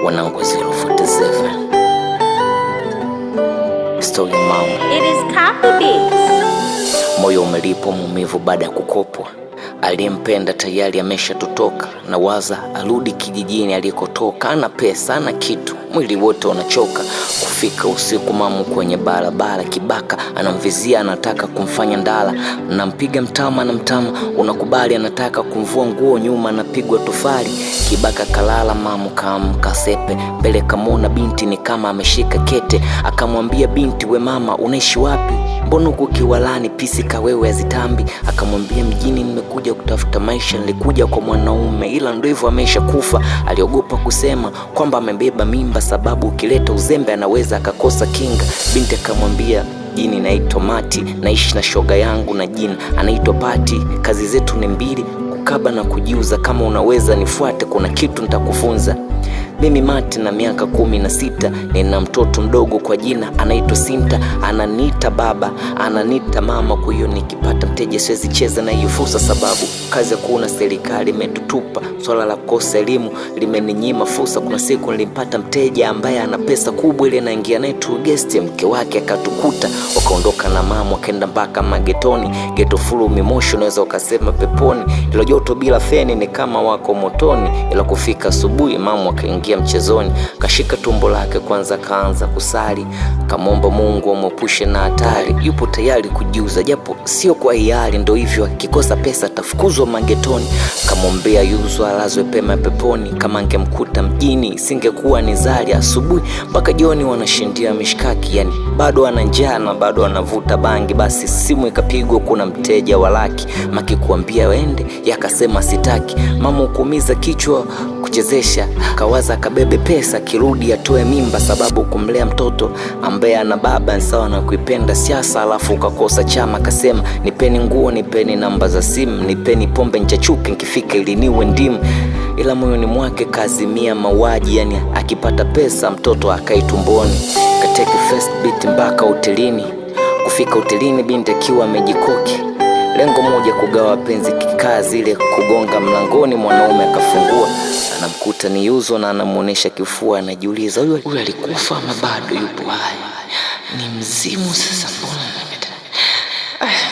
Wanangu 047 Story mama. It is Copy Beats. Moyo umelipo maumivu baada ya kukopwa. Aliyempenda tayari ameshatutoka, na waza arudi kijijini alikotoka. Ana pesa, ana kitu, mwili wote unachoka. Kufika usiku mamu kwenye barabara, kibaka anamvizia, anataka kumfanya ndala. Nampiga mtama na mtama unakubali, anataka kumvua nguo, nyuma anapigwa tofali. Kibaka kalala, mamu kaamka sepe, mbele kamona binti ni kama ameshika kete. Akamwambia binti, we mama unaishi wapi? Mbona uko Kiwalani pisi kawewe azitambi? Akamwambia mjini nimekuja kutafuta maisha, nilikuja kwa mwanaume ila ndo hivyo amesha kufa. Aliogopa kusema kwamba amebeba mimba, sababu ukileta uzembe anaweza akakosa kinga. Binti akamwambia jini naitwa Mati, naishi na shoga yangu na jina anaitwa Pati. Kazi zetu ni mbili, kukaba na kujiuza. Kama unaweza nifuate, kuna kitu nitakufunza. Mimi Mati na miaka 16, nina mtoto mdogo kwa jina anaitwa Sinta. Ananiita baba, ananiita mama, kwa hiyo nikipata mteja siwezi cheza na hiyo fursa, sababu kazi ya kuona serikali imetutupa. Swala la kukosa elimu limeninyima fursa. Kuna siku nilimpata mteja ambaye ana pesa kubwa, ile naingia naye tu guest, mke wake akatukuta. Wakaondoka na mama wakaenda mpaka magetoni, geto full mimoshi, unaweza ukasema peponi. Ilo joto bila feni ni kama wako motoni. Ila kufika asubuhi mama akaingia mchezoni, kashika tumbo lake kwanza, kaanza kusali, kamomba Mungu amwepushe na hatari. Yupo tayari kujiuza japo sio kwa hiari, ndo hivyo akikosa pesa atafukuzwa magetoni. Kamwombea yuzwa alazwe pema peponi, kama angemkuta mjini singekuwa ni zali. Asubuhi mpaka jioni wanashindia mishkaki, yani bado ana njaa na bado anavuta bangi. Basi simu ikapigwa, kuna mteja wa laki. Maki kuambia wende, yakasema sitaki. Mama hukumiza kichwa kuchezesha, kawaza kabebe pesa kirudi atoe mimba, sababu kumlea mtoto ambaye ana baba sawa na kuipenda siasa. Alafu ukakosa chama, kasema nipeni nguo, nipeni namba za simu, nipeni pombe nchachuke nikifika ili niwe ndimu. Ila moyoni mwake kazimia mauaji, yani akipata pesa mtoto akai tumboni. Kateke first beat mpaka hotelini. Kufika hotelini binti akiwa amejikoki, lengo moja kugawa penzi, kikazi ile kugonga mlangoni, mwanaume akafungua, anamkuta ni Yuzo na anamuonesha kifua. Anajiuliza huyu alikufa ama bado yupo hai? Ni mzimu sasa, mbona